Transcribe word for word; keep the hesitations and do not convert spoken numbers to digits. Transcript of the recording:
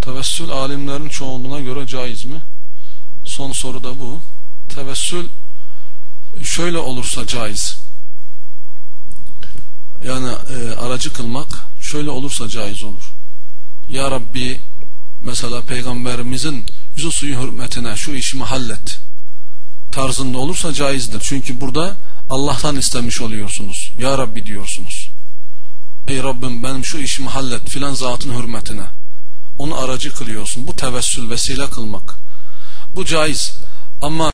Tevessül alimlerin çoğunluğuna göre caiz mi? Son soru da bu. Tevessül şöyle olursa caiz. Yani e, aracı kılmak şöyle olursa caiz olur. Ya Rabbi, mesela Peygamberimizin yüzü suyu hürmetine şu işimi hallet tarzında olursa caizdir. Çünkü burada Allah'tan istemiş oluyorsunuz. Ya Rabbi diyorsunuz. Ey Rabbim, benim şu işimi hallet filan zatın hürmetine. Onu aracı kılıyorsun. Bu tevessül, vesile kılmak. Bu caiz. Ama